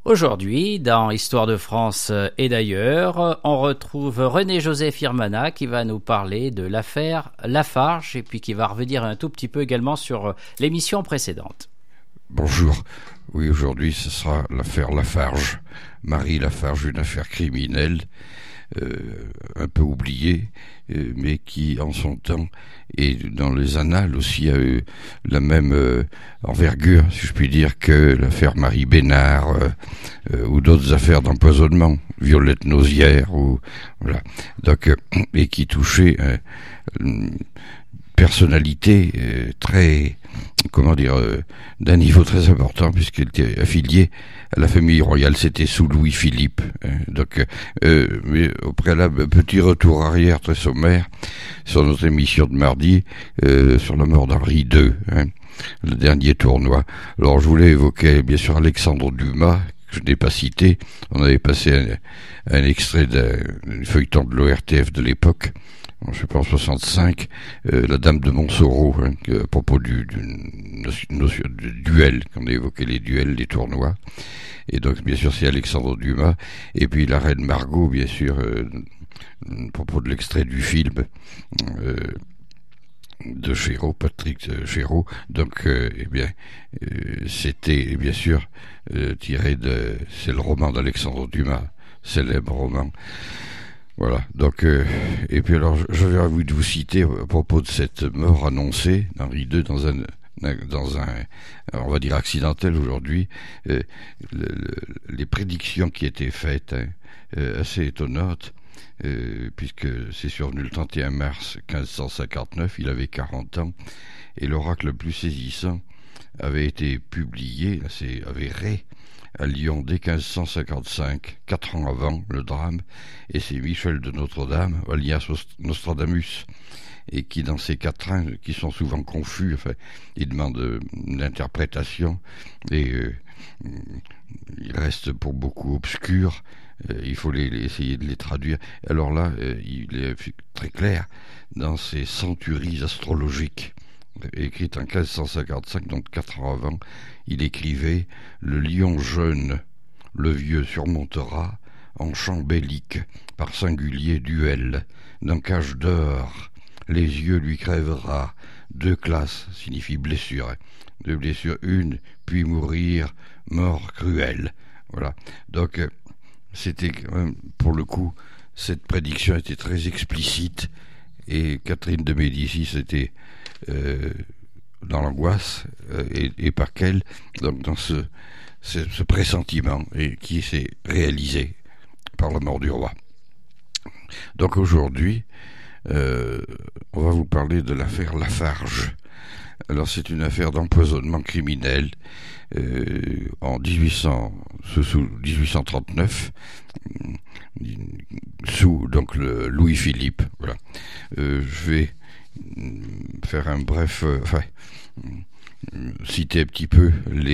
Aujourd'hui, dans Histoire de France et d'ailleurs, on retrouve René-Joseph Irmana qui va nous parler de l'affaire Lafarge et puis qui va revenir un tout petit peu également sur l'émission précédente. Bonjour. Oui, aujourd'hui, ce sera l'affaire Lafarge. Marie Lafarge, une affaire criminelle, un peu oubliée, mais qui, en son temps, et dans les annales aussi, a eu la même envergure, si je puis dire, que l'affaire Marie Bénard, ou d'autres affaires d'empoisonnement, Violette Nausière, ou voilà. Donc, et qui touchait une personnalité très, d'un niveau très important, puisqu'elle était affiliée à la famille royale. C'était sous Louis-Philippe. Donc, mais au préalable, petit retour arrière très sommaire sur notre émission de mardi, sur la mort d'Henri II, le dernier tournoi. Alors, je voulais évoquer, bien sûr, Alexandre Dumas, que je n'ai pas cité. On avait passé un extrait d'un feuilleton de l'ORTF de l'époque, je pense 65, la Dame de Montsoreau, à propos du duel, qu'on a évoqué les duels, les tournois. Et donc, bien sûr, c'est Alexandre Dumas. Et puis la Reine Margot, bien sûr, à propos de l'extrait du film de Chéreau, Patrick Chéreau. Donc, c'était, bien sûr, tiré c'est le roman d'Alexandre Dumas, célèbre roman. Voilà, donc, et puis alors, j'avais envie de vous citer à propos de cette mort annoncée d'Henri II dans un, on va dire accidentel aujourd'hui, les prédictions qui étaient faites, assez étonnantes, puisque c'est survenu le 31 mars 1559, il avait 40 ans, et l'oracle le plus saisissant avait été publié, c'est avéré, à Lyon dès 1555, 4 ans avant le drame, et c'est Michel de Notre-Dame, alias Nostradamus, et qui dans ces quatrains, qui sont souvent confus, enfin, il demande une interprétation, et il reste pour beaucoup obscur, il faut essayer de les traduire. Alors là, il est très clair dans ces centuries astrologiques, écrite en 1555, donc 4 ans avant, il écrivait « Le lion jeune, le vieux surmontera, en chant bellique, par singulier duel, d'un cage d'or, les yeux lui crèvera, 2 classes signifie blessure, 2 blessures, une, puis mourir, mort cruelle. » Voilà, donc c'était quand même, pour le coup, cette prédiction était très explicite, et Catherine de Médicis était dans l'angoisse, et par quel, donc dans ce pressentiment, et qui s'est réalisé par la mort du roi. Donc aujourd'hui, on va vous parler de l'affaire Lafarge. Alors c'est une affaire d'empoisonnement criminel en 1839, sous donc le Louis-Philippe. Voilà. Je vais faire un bref, citer un petit peu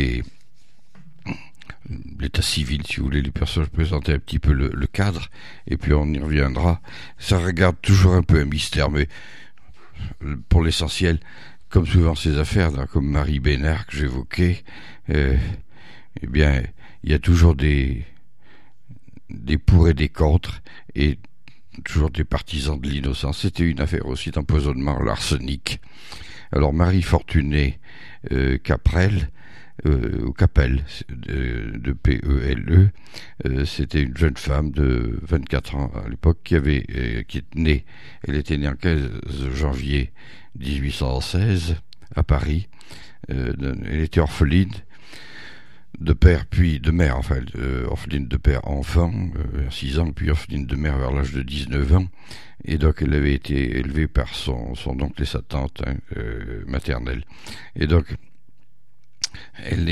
l'état civil, si vous voulez, les personnages, présenter un petit peu le cadre, et puis on y reviendra. Ça regarde toujours un peu un mystère, mais pour l'essentiel, comme souvent ces affaires, là, comme Marie Bénard que j'évoquais, eh bien, il y a toujours des pour et des contre, et toujours des partisans de l'innocence. C'était une affaire aussi d'empoisonnement à l'arsenic. Alors Marie Fortuné Caprel, ou Capel, de P-E-L-E, c'était une jeune femme de 24 ans à l'époque qui est née. Elle était née en 15 janvier 1816 à Paris. Elle était orpheline de père puis de mère, enfin orpheline de père enfant vers 6 ans, puis orpheline de mère vers l'âge de 19 ans, et donc elle avait été élevée par son oncle et sa tante maternelle, et donc elle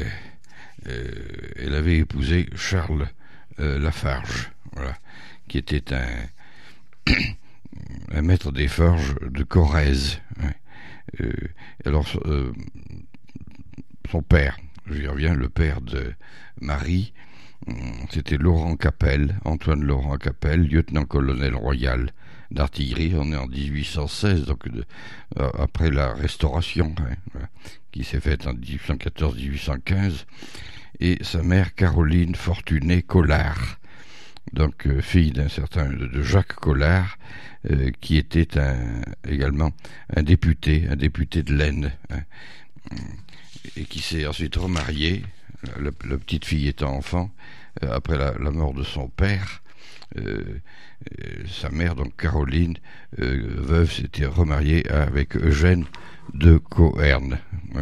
avait épousé Charles Lafarge, voilà, qui était un maître des forges de Corrèze. Alors son père, j'y reviens, le père de Marie, c'était Laurent Capel, Antoine Laurent Capel, lieutenant-colonel royal d'artillerie. On est en 1816, donc après la Restauration, qui s'est faite en 1814-1815, et sa mère Caroline Fortuné Collard, donc fille d'un certain de Jacques Collard, qui était également un député de l'Aisne, et qui s'est ensuite remarié, la petite fille étant enfant, après la mort de son père. Sa mère, donc Caroline, veuve, s'était remariée avec Eugène de Cohern,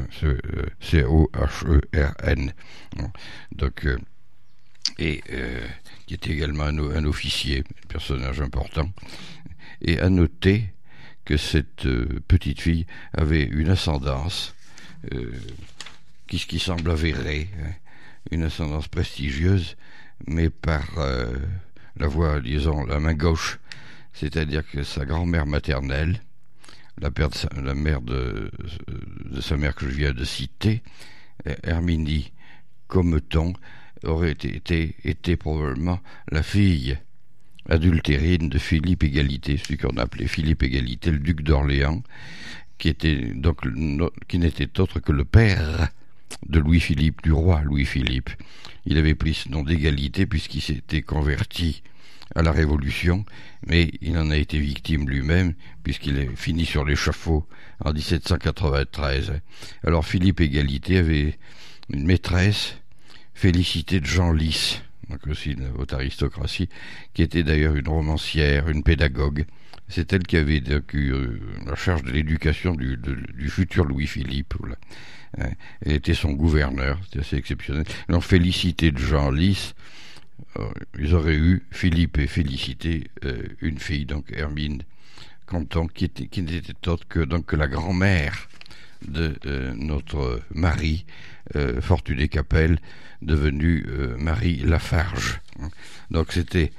C-O-H-E-R-N, donc, qui était également un officier, un personnage important. Et à noter que cette petite fille avait une ascendance qui semble avérée, une ascendance prestigieuse, mais par la voie, disons, la main gauche, c'est-à-dire que sa grand-mère maternelle, la mère de sa mère que je viens de citer, Herminie Commeton, aurait été probablement la fille adultérine de Philippe Égalité, celui qu'on appelait Philippe Égalité, le duc d'Orléans, qui n'était autre que le père de Louis-Philippe, du roi Louis-Philippe. Il avait pris ce nom d'Égalité puisqu'il s'était converti à la Révolution, mais il en a été victime lui-même puisqu'il est fini sur l'échafaud en 1793. Alors Philippe Égalité avait une maîtresse, Félicité de Genlis, donc aussi de la haute aristocratie, qui était d'ailleurs une romancière, une pédagogue. C'est elle qui avait eu la charge de l'éducation du futur Louis-Philippe. Voilà. Elle était son gouverneur, c'était assez exceptionnel. Alors Félicité de Genlis, ils auraient eu, Philippe et Félicité, une fille, donc Hermine Compton, qui n'était autre que la grand-mère de notre Marie Fortuné Capel, devenue Marie Lafarge. Donc c'était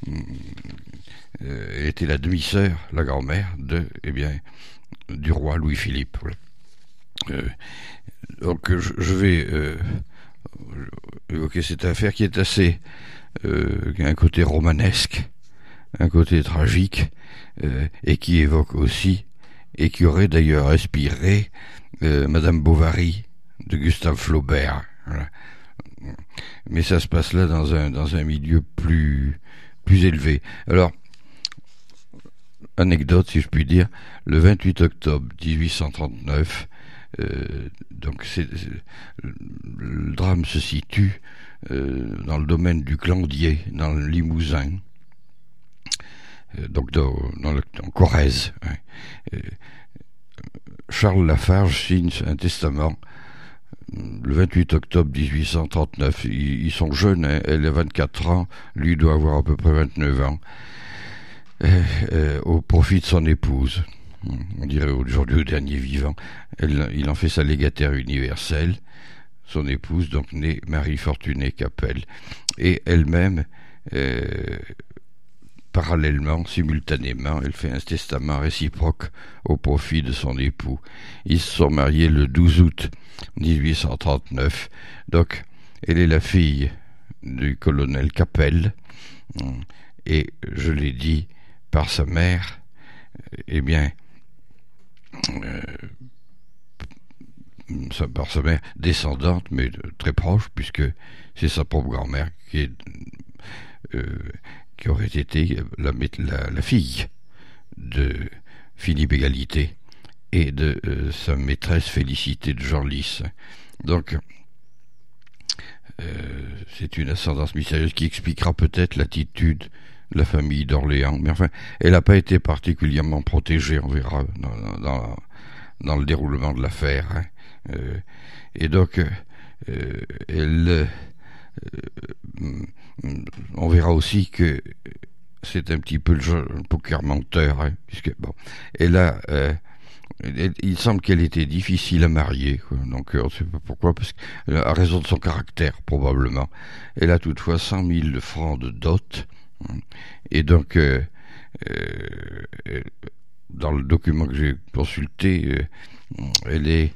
elle était la demi-sœur, la grand-mère du roi Louis-Philippe. Voilà. Donc je vais évoquer cette affaire qui est assez qui a un côté romanesque, un côté tragique, et qui évoque aussi, et qui aurait d'ailleurs inspiré Madame Bovary de Gustave Flaubert. Voilà. Mais ça se passe là dans un milieu plus élevé. Alors, anecdote si je puis dire, le 28 octobre 1839, donc le drame se situe dans le domaine du Glandier, dans le Limousin, donc en Corrèze. Charles Lafarge signe un testament le 28 octobre 1839. Ils sont jeunes, hein, elle a 24 ans, lui doit avoir à peu près 29 ans, au profit de son épouse. On dirait aujourd'hui au dernier vivant. Il en fait sa légataire universelle, son épouse, donc née Marie Fortuné Capel. Et elle-même, parallèlement, simultanément, elle fait un testament réciproque au profit de son époux. Ils se sont mariés le 12 août 1839. Donc, elle est la fille du colonel Capel, et je l'ai dit, par sa mère, par sa mère descendante, mais très proche, puisque c'est sa propre grand-mère qui aurait été la fille de Philippe Égalité et de sa maîtresse Félicité de Genlis. Donc, c'est une ascendance mystérieuse qui expliquera peut-être l'attitude de la famille d'Orléans. Mais enfin, elle n'a pas été particulièrement protégée, on verra, dans le déroulement de l'affaire. Hein. Et donc, on verra aussi que c'est un petit peu le poker menteur, hein, puisque bon, il semble qu'elle était difficile à marier, quoi. Donc on ne sait pas pourquoi, parce à raison de son caractère probablement. Elle a toutefois 100 000 francs de dot, hein, et donc dans le document que j'ai consulté, elle est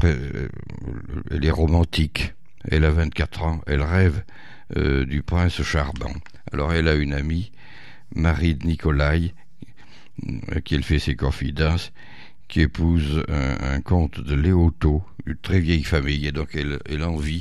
romantique. Elle a 24 ans, elle rêve du prince Charbon. Alors elle a une amie, Marie de Nicolai, à qui elle fait ses confidences, qui épouse un comte de Léoto, une très vieille famille, et donc elle envie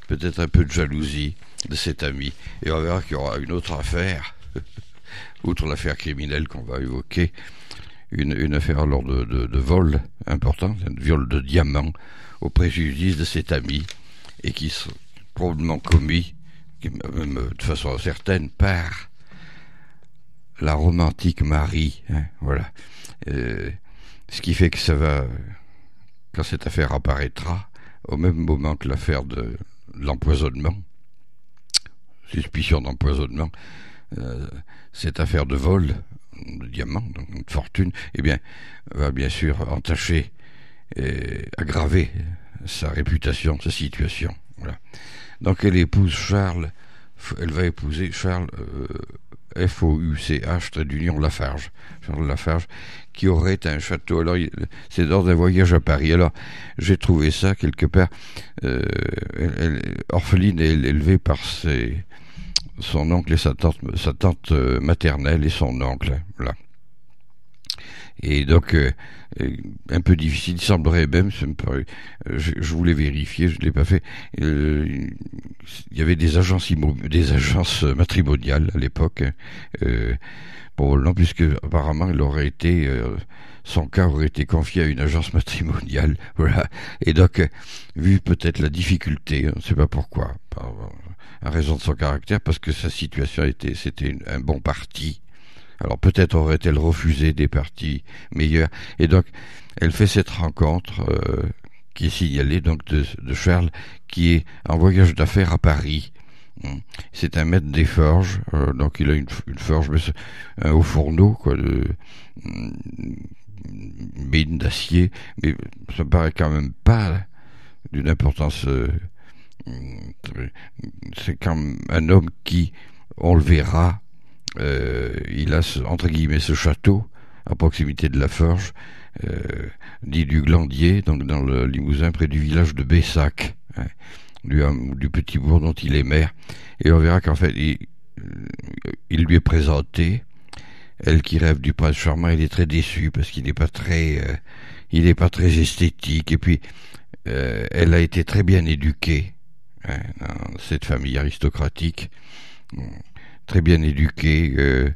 peut-être un peu de jalousie de cet ami. Et on verra qu'il y aura une autre affaire, outre l'affaire criminelle qu'on va évoquer, une affaire alors de vol important, un viol de diamants au préjudice de cet ami, et qui sera probablement commis, même de façon certaine, par la romantique Marie, voilà. Ce qui fait que ça va, quand cette affaire apparaîtra, au même moment que l'affaire de l'empoisonnement, suspicion d'empoisonnement, cette affaire de vol de diamants, donc une fortune, eh bien, va bien sûr entacher et aggraver sa réputation, sa situation. Voilà. Donc elle épouse Charles, elle va épouser Charles F-O-U-C-H, trait d'union Lafarge. Charles Lafarge, qui aurait un château. Alors, c'est lors d'un voyage à Paris. Alors, j'ai trouvé ça quelque part. Orpheline est élevée par son oncle et sa tante maternelle et son oncle. Voilà. Et donc, un peu difficile, il semblerait même, je voulais vérifier, je ne l'ai pas fait, il y avait des agences matrimoniales à l'époque, probablement, puisque apparemment son cas aurait été confié à une agence matrimoniale, voilà. Et donc, vu peut-être la difficulté, on ne sait pas pourquoi, à raison de son caractère, parce que sa situation c'était un bon parti. Alors peut-être aurait-elle refusé des parties meilleurs. Et donc, elle fait cette rencontre qui est signalée donc de Charles, qui est en voyage d'affaires à Paris. C'est un maître des forges, donc il a une forge, mais un haut fourneau, quoi, de mine d'acier, mais ça me paraît quand même pas d'une importance. C'est quand même un homme qui, on le verra, il a entre guillemets ce château à proximité de la forge, dit du Glandier, donc dans le Limousin, près du village de Bessac, du petit bourg dont il est maire. Et on verra qu'en fait il lui est présenté. Elle qui rêve du prince charmant, il est très déçu parce qu'il n'est pas très esthétique. Et puis elle a été très bien éduquée, dans cette famille aristocratique, très bien éduquée,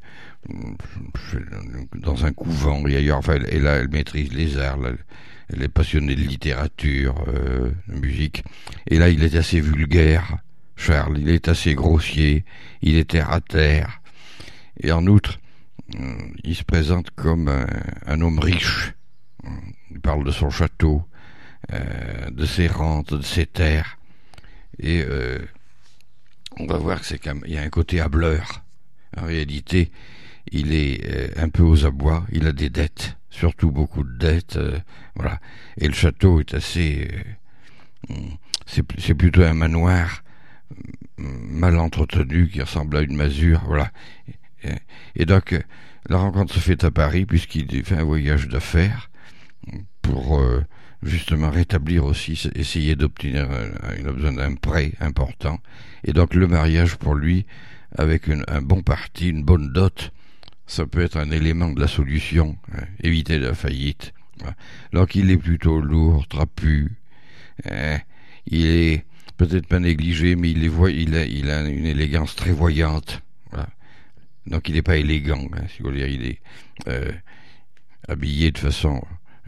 dans un couvent et ailleurs. Enfin, elle maîtrise les arts, elle est passionnée de littérature, de musique. Et là, il est assez vulgaire, Charles, il est assez grossier, il est terre à terre. Et en outre, il se présente comme un homme riche. Il parle de son château, de ses rentes, de ses terres. Et on va voir que il y a un côté hâbleur. En réalité, il est un peu aux abois, il a des dettes, surtout beaucoup de dettes, voilà. Et le château est assez... c'est plutôt un manoir mal entretenu qui ressemble à une masure, voilà. Et donc, la rencontre se fait à Paris, puisqu'il fait un voyage d'affaires pour justement rétablir aussi, essayer d'obtenir, il a besoin d'un prêt important. Et donc, le mariage pour lui, avec un bon parti, une bonne dot, ça peut être un élément de la solution, éviter la faillite. Donc il est plutôt lourd, trapu, il est peut-être pas négligé, mais il a une élégance très voyante. Voilà. Donc il n'est pas élégant, si vous voulez, il est habillé de façon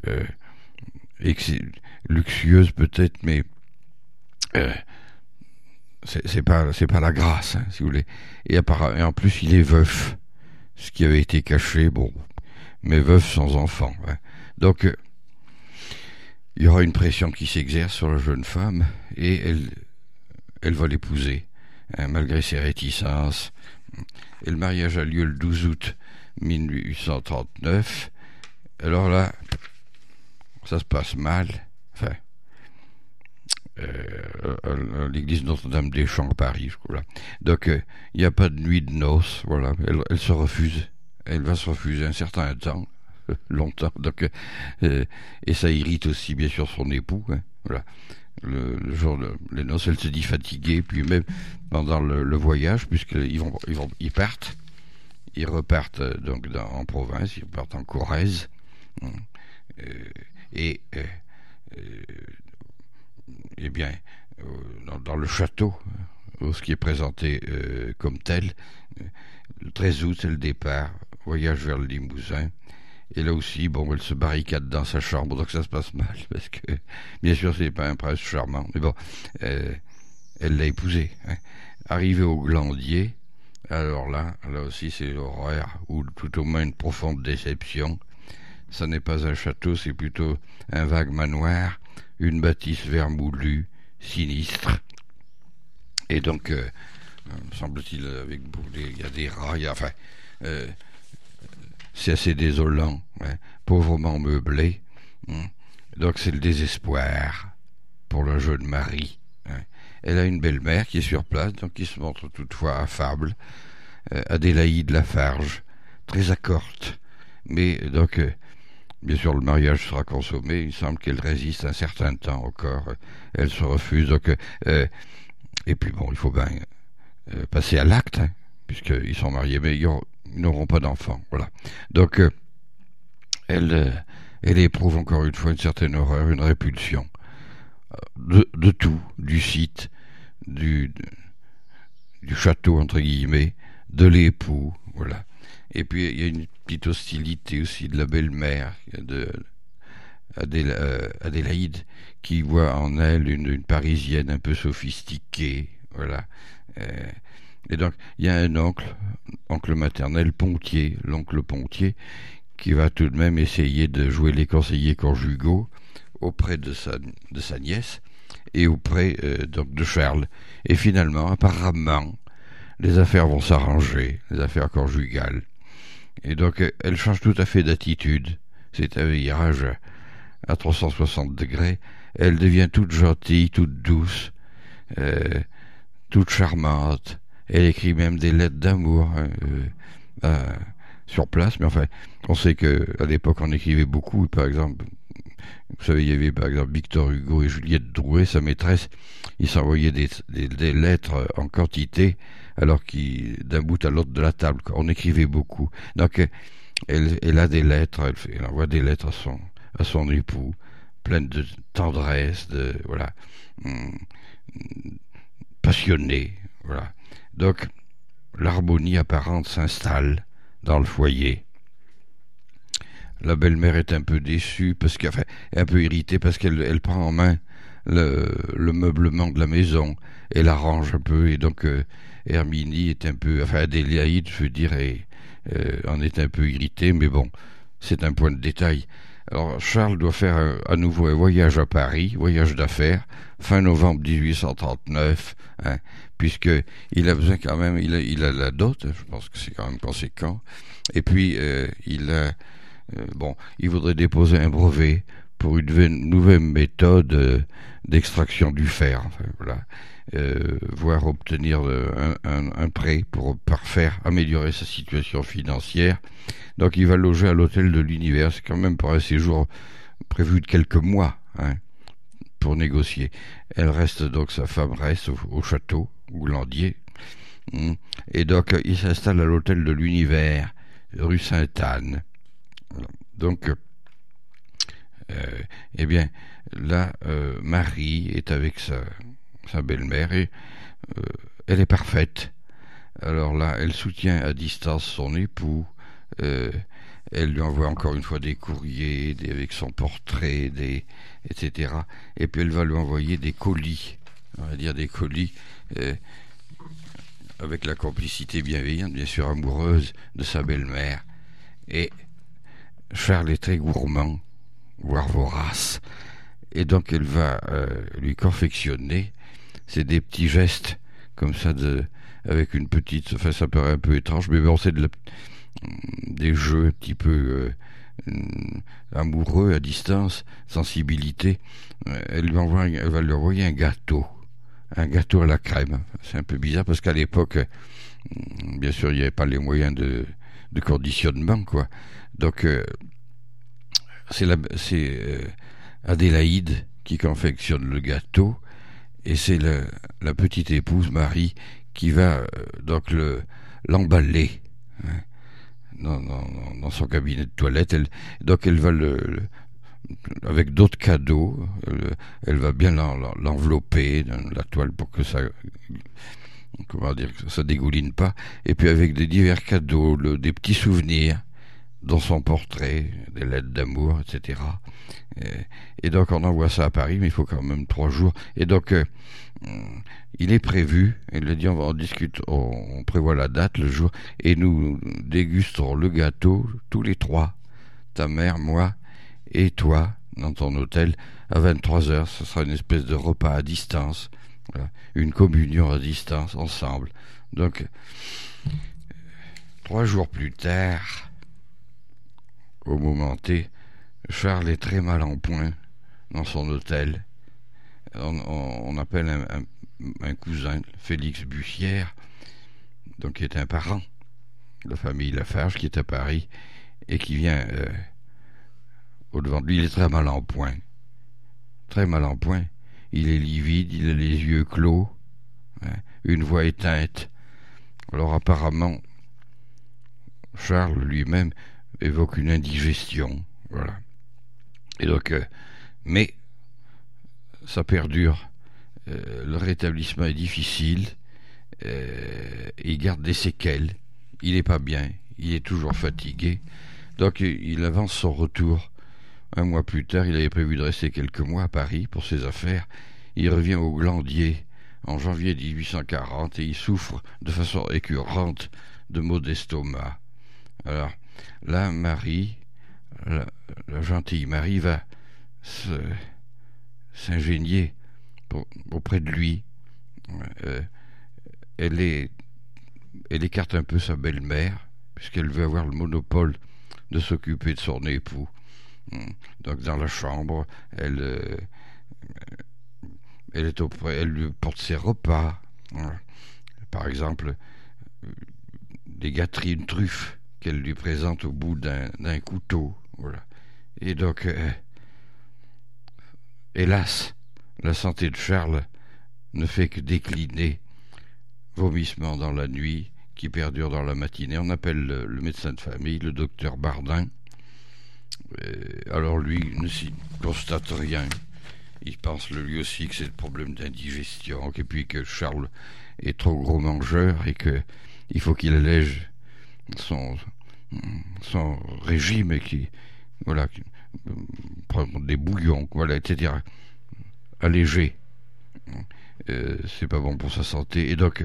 luxueuse peut-être, mais c'est pas la grâce, si vous voulez. Et en plus il est veuf, ce qui avait été caché, mais veuf sans enfant. Donc il y aura une pression qui s'exerce sur la jeune femme, et elle va l'épouser, malgré ses réticences. Et le mariage a lieu le 12 août 1839. Alors là, ça se passe mal. Enfin, à l'église Notre-Dame-des-Champs à Paris, voilà. Donc il n'y a pas de nuit de noces, voilà. Elle se refuse. Elle va se refuser un certain temps, longtemps. Donc et ça irrite aussi bien sûr son époux, voilà. Le jour les noces, elle se dit fatiguée, puis même pendant le voyage, puisqu'ils partent, ils repartent donc en province, ils repartent en Corrèze, et eh bien, dans le château, ce qui est présenté comme tel. Le 13 août, c'est le départ, voyage vers le Limousin. Et là aussi, bon, elle se barricade dans sa chambre, donc ça se passe mal, parce que, bien sûr, c'est pas un prince charmant, mais bon, elle l'a épousé. Hein. Arrivé au Glandier, alors là aussi, c'est l'horreur, ou tout au moins une profonde déception. Ça n'est pas un château, c'est plutôt un vague manoir, une bâtisse vermoulue, sinistre. Et donc, semble-t-il, il y a des rats, c'est assez désolant, hein, pauvrement meublé. Hein. Donc c'est le désespoir pour la jeune Marie. Hein. Elle a une belle-mère qui est sur place, donc qui se montre toutefois affable, Adélaïde Lafarge, très accorte. Mais donc, bien sûr, le mariage sera consommé. Il semble qu'elle résiste un certain temps encore. Elle se refuse. Donc, et puis bon, il faut bien passer à l'acte, hein, puisqu'ils sont mariés, mais ils n'auront pas d'enfants. Voilà. Donc, elle éprouve encore une fois une certaine horreur, une répulsion de tout, du site, du château entre guillemets, de l'époux, voilà. Et puis il y a une petite hostilité aussi de la belle-mère, de Adélaïde, qui voit en elle une Parisienne un peu sophistiquée, voilà. Et donc il y a un oncle maternel, Pontier, l'oncle Pontier, qui va tout de même essayer de jouer les conseillers conjugaux auprès de sa nièce et auprès donc de Charles. Et finalement, apparemment, les affaires vont s'arranger, les affaires conjugales. Et donc, elle change tout à fait d'attitude. C'est un virage à 360 degrés. Elle devient toute gentille, toute douce, toute charmante. Elle écrit même des lettres d'amour sur place. Mais enfin, on sait qu'à l'époque, on écrivait beaucoup. Par exemple, vous savez, il y avait par exemple Victor Hugo et Juliette Drouet, sa maîtresse. Ils s'envoyaient des lettres en quantité, alors d'un bout à l'autre de la table, on écrivait beaucoup. Donc, elle a des lettres, elle envoie des lettres à son époux, pleines de tendresse, voilà, passionnée, voilà. Donc, l'harmonie apparente s'installe dans le foyer. La belle-mère est un peu déçue, un peu irritée, parce qu'elle prend en main le meublement de la maison, elle arrange un peu, et donc Herminie est un peu, Adélaïde, je veux dire, en est un peu irritée, mais bon, c'est un point de détail. Alors Charles doit faire à nouveau un voyage à Paris, voyage d'affaires, fin novembre 1839, hein, puisqu'il a besoin quand même, il a la dot, je pense que c'est quand même conséquent, et puis il voudrait déposer un brevet pour une nouvelle méthode d'extraction du fer, voilà. Voire obtenir un prêt pour améliorer sa situation financière. Donc il va loger à l'hôtel de l'Univers, c'est quand même pour un séjour prévu de quelques mois, hein, pour négocier. Sa femme reste au château, au Glandier, et donc il s'installe à l'hôtel de l'Univers, rue Sainte-Anne. Donc, eh bien, là, Marie est avec sa belle-mère et elle est parfaite. Alors là, elle soutient à distance son époux. Elle lui envoie encore une fois des courriers avec son portrait, etc. Et puis elle va lui envoyer des colis, on va dire des colis, avec la complicité bienveillante, bien sûr amoureuse, de sa belle-mère. Et Charles est très gourmand, voire vorace, et donc elle va lui confectionner, c'est des petits gestes comme ça, avec une petite, ça paraît un peu étrange, mais bon, c'est des jeux un petit peu amoureux à distance, sensibilité. Elle va lui envoyer un gâteau à la crème. C'est un peu bizarre parce qu'à l'époque, bien sûr, il n'y avait pas les moyens de conditionnement, quoi. Donc c'est Adélaïde qui confectionne le gâteau, et c'est la petite épouse Marie qui va donc l'emballer, hein, dans son cabinet de toilette. Donc elle va avec d'autres cadeaux. Elle va bien l'envelopper dans la toile pour que ça, comment dire, que ça dégouline pas. Et puis avec des divers cadeaux, des petits souvenirs, dont son portrait, des lettres d'amour, etc. Et donc on envoie ça à Paris, mais il faut quand même 3 jours. Et donc il est prévu, il a dit on discute, on prévoit la date, le jour, et nous dégusterons le gâteau tous les 3, ta mère, moi et toi, dans ton hôtel, à 23h. Ce sera une espèce de repas à distance, voilà, une communion à distance, ensemble. Donc 3 jours plus tard, au moment T, Charles est très mal en point dans son hôtel. On appelle un cousin, Félix Bussière, donc qui est un parent de la famille Lafarge, qui est à Paris et qui vient au-devant de lui. Il est très mal en point. Très mal en point. Il est livide, il a les yeux clos, hein, une voix éteinte. Alors apparemment, Charles lui-même évoque une indigestion, voilà. Et donc, mais ça perdure. Le rétablissement est difficile. Il garde des séquelles. Il n'est pas bien. Il est toujours fatigué. Donc, il avance son retour. 1 mois plus tard, il avait prévu de rester quelques mois à Paris pour ses affaires. Il revient au Glandier en janvier 1840 et il souffre de façon récurrente de maux d'estomac. Alors, là, Marie, la gentille Marie, va s'ingénier auprès de lui. Elle écarte un peu sa belle-mère, puisqu'elle veut avoir le monopole de s'occuper de son époux. Donc dans la chambre, elle lui porte ses repas. Par exemple, des gâteries, une truffe qu'elle lui présente au bout d'un couteau. Voilà. Et donc, hélas, la santé de Charles ne fait que décliner. Vomissements dans la nuit qui perdurent dans la matinée. On appelle le médecin de famille, le docteur Bardin. Alors lui ne s'y constate rien. Il pense lui aussi que c'est le problème d'indigestion, et puis que Charles est trop gros mangeur et que il faut qu'il allège son régime et qu'il prend des bouillons, voilà, etc. Allégé. C'est pas bon pour sa santé. Et donc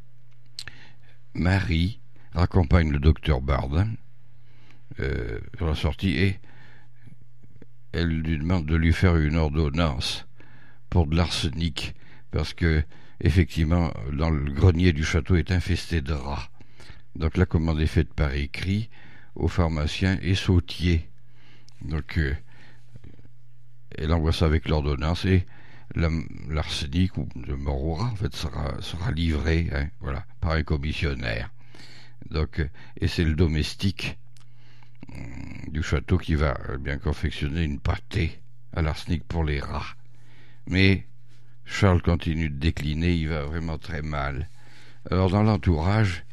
Marie accompagne le docteur Bardin sur la sortie et elle lui demande de lui faire une ordonnance pour de l'arsenic, parce que effectivement dans le grenier du château est infesté de rats. Donc la commande est faite par écrit au pharmacien et sautier. Donc elle envoie ça avec l'ordonnance et l'arsenic ou le mort au rat en fait sera livré, hein, voilà, par un commissionnaire. Donc et c'est le domestique du château qui va bien confectionner une pâtée à l'arsenic pour les rats. Mais Charles continue de décliner, il va vraiment très mal. Alors dans l'entourage,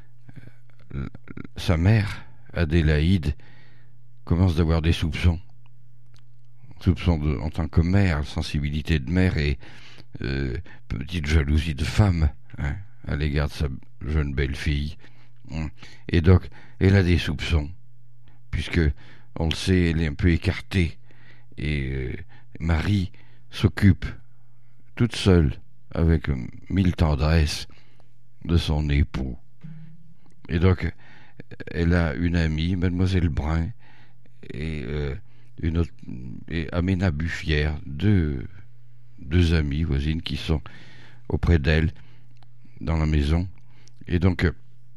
sa mère, Adélaïde, commence d'avoir des soupçons en tant que mère, sensibilité de mère et petite jalousie de femme, hein, à l'égard de sa jeune belle-fille. Et donc, elle a des soupçons, puisque, on le sait, elle est un peu écartée, et Marie s'occupe toute seule, avec 1000 tendresses, de son époux. Et donc, elle a une amie, Mademoiselle Brun, et une autre, et Aména Buffière, deux amies voisines qui sont auprès d'elle dans la maison, et donc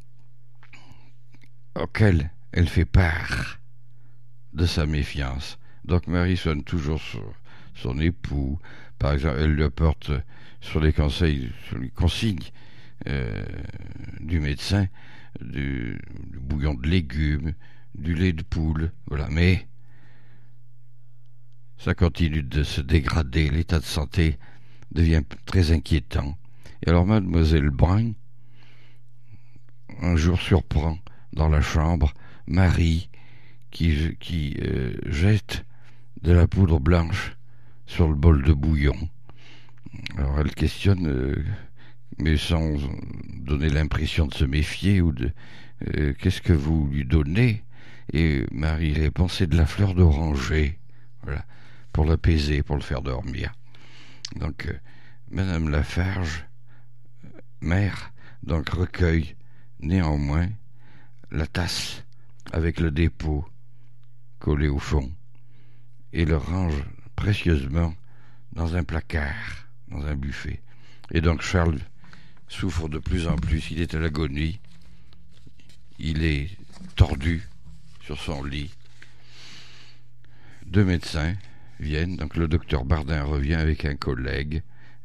auquel elle fait part de sa méfiance. Donc Marie sonne toujours sur son époux. Par exemple, elle lui apporte sur les consignes du médecin du bouillon de légumes, du lait de poule, voilà. Mais ça continue de se dégrader, l'état de santé devient très inquiétant. Et alors Mademoiselle Brun, un jour, surprend dans la chambre Marie qui jette de la poudre blanche sur le bol de bouillon. Alors elle questionne, mais sans donner l'impression de se méfier ou de qu'est-ce que vous lui donnez? Et Marie répond, c'est de la fleur d'oranger, voilà, pour l'apaiser, pour le faire dormir. Donc Madame Lafarge, mère, donc recueille néanmoins la tasse avec le dépôt collé au fond et le range précieusement dans un placard, dans un buffet. Et donc Charles souffre de plus en plus, il est à l'agonie, il est tordu sur son lit. 2 médecins viennent, donc le docteur Bardin revient avec un collègue,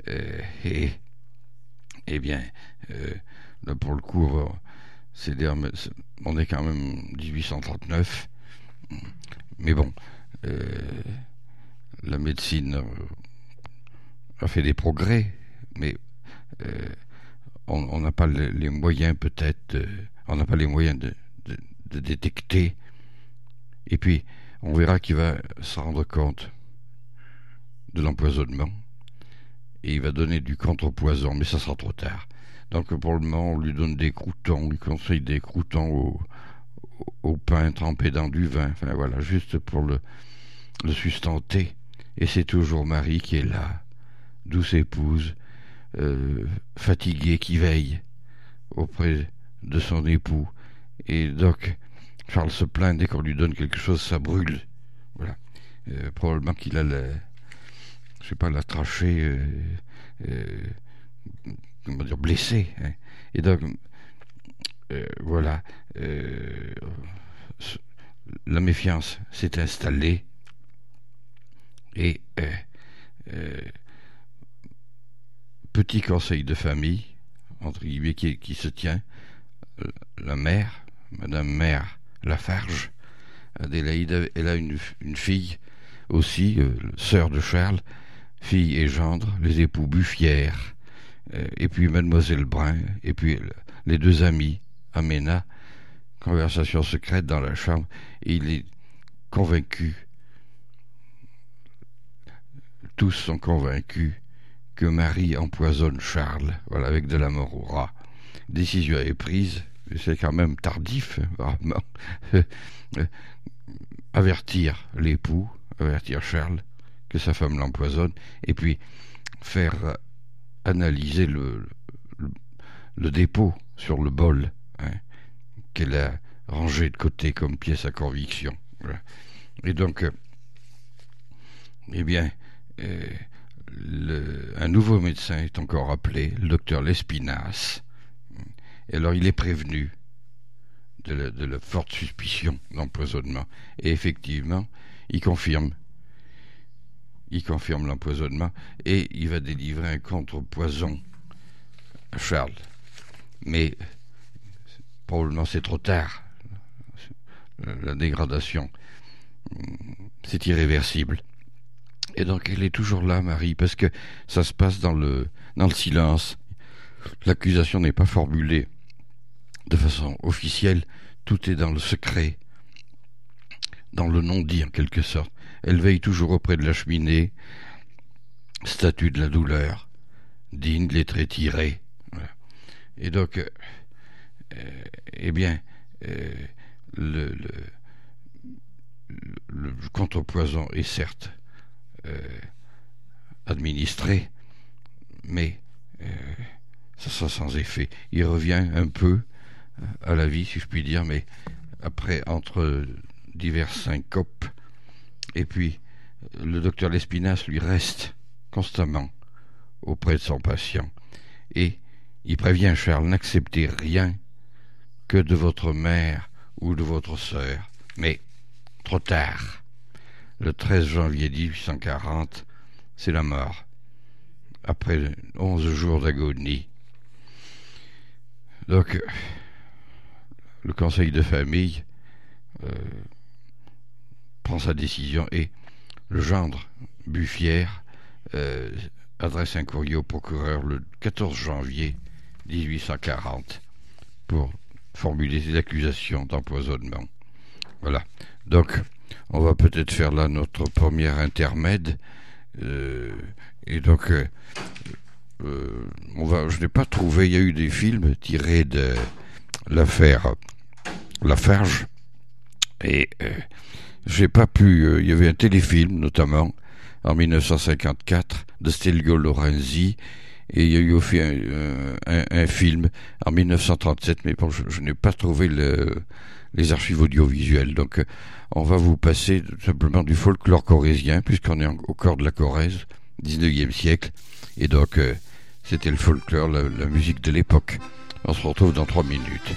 et bien, là pour le coup, on est quand même 1839, mais bon, la médecine a fait des progrès, mais on n'a pas les moyens peut-être, on n'a pas les moyens de détecter, et puis on verra qu'il va se rendre compte de l'empoisonnement, et il va donner du contrepoison, mais ça sera trop tard. Donc pour le moment, on lui donne des croûtons, on lui conseille des croûtons au pain trempé dans du vin, enfin voilà, juste pour le sustenter. Et c'est toujours Marie qui est là, douce épouse, fatiguée, qui veille auprès de son époux. Et donc Charles se plaint, dès qu'on lui donne quelque chose, ça brûle. Voilà. Probablement qu'il a la trachée comment dire, blessée. Hein. Et donc voilà. La méfiance s'est installée et petit conseil de famille, entre guillemets, qui se tient. La mère, Madame Mère Lafarge, Adélaïde, elle a une fille aussi, sœur de Charles, fille et gendre, les époux Buffière, et puis Mademoiselle Brun, et puis les 2 amis, Aména. Conversation secrète dans la chambre, et il est convaincu, tous sont convaincus, que Marie empoisonne Charles, voilà, avec de la mort au rat. Décision est prise, mais c'est quand même tardif, vraiment. Avertir l'époux, avertir Charles que sa femme l'empoisonne, et puis faire analyser le dépôt sur le bol, hein, qu'elle a rangé de côté comme pièce à conviction. Voilà. Et donc, eh bien, un nouveau médecin est encore appelé, le docteur Lespinasse. Et alors, il est prévenu de la forte suspicion d'empoisonnement. Et effectivement, il confirme l'empoisonnement et il va délivrer un contrepoison à Charles. Mais probablement c'est trop tard. La dégradation, c'est irréversible. Et donc elle est toujours là, Marie, parce que ça se passe dans le silence. L'accusation n'est pas formulée de façon officielle, tout est dans le secret, dans le non-dit en quelque sorte. Elle veille toujours auprès de la cheminée, statue de la douleur, digne de l'être étirée. Voilà. Et donc, eh bien, le contrepoison est certes administré, mais ça sera sans effet. Il revient un peu à la vie, si je puis dire, mais après, entre divers syncopes, et puis le docteur Lespinasse lui reste constamment auprès de son patient, et il prévient Charles, n'acceptez rien que de votre mère ou de votre sœur, mais trop tard. Le 13 janvier 1840, c'est la mort, après 11 jours d'agonie. Donc, le conseil de famille prend sa décision et le gendre Buffière adresse un courrier au procureur le 14 janvier 1840 pour formuler ses accusations d'empoisonnement. Voilà. Donc, on va peut-être faire là notre première intermède. Et donc, je n'ai pas trouvé. Il y a eu des films tirés de l'affaire Lafarge, et j'ai pas pu. Il y avait un téléfilm notamment en 1954 de Stelvio Lorenzi, et il y a eu aussi un film en 1937, mais bon, je n'ai pas trouvé les archives audiovisuelles. Donc, on va vous passer simplement du folklore corrézien, puisqu'on est au cœur de la Corrèze, 19e siècle, et donc c'était le folklore, la musique de l'époque. On se retrouve dans 3 minutes.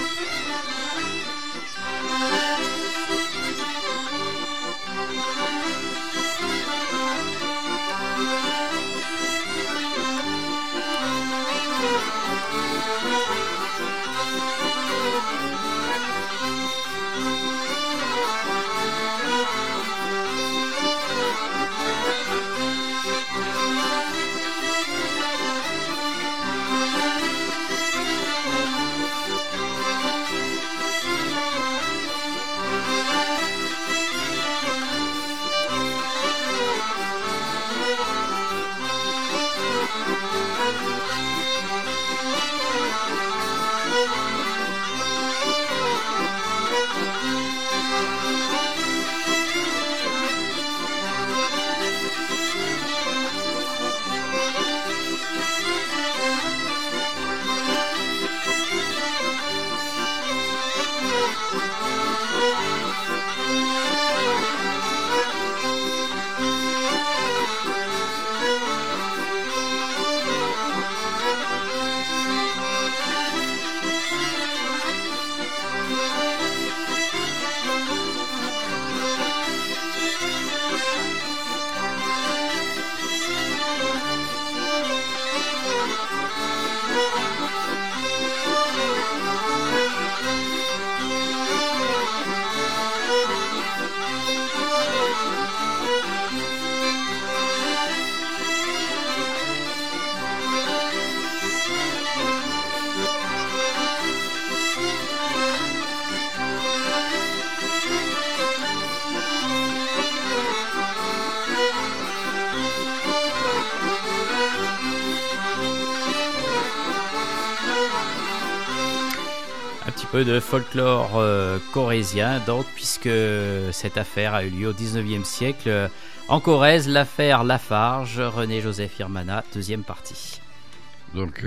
Peu de folklore corrézien, donc, puisque cette affaire a eu lieu au 19e siècle en Corrèze, l'affaire Lafarge, René-Joseph Irmanat, deuxième partie. Donc,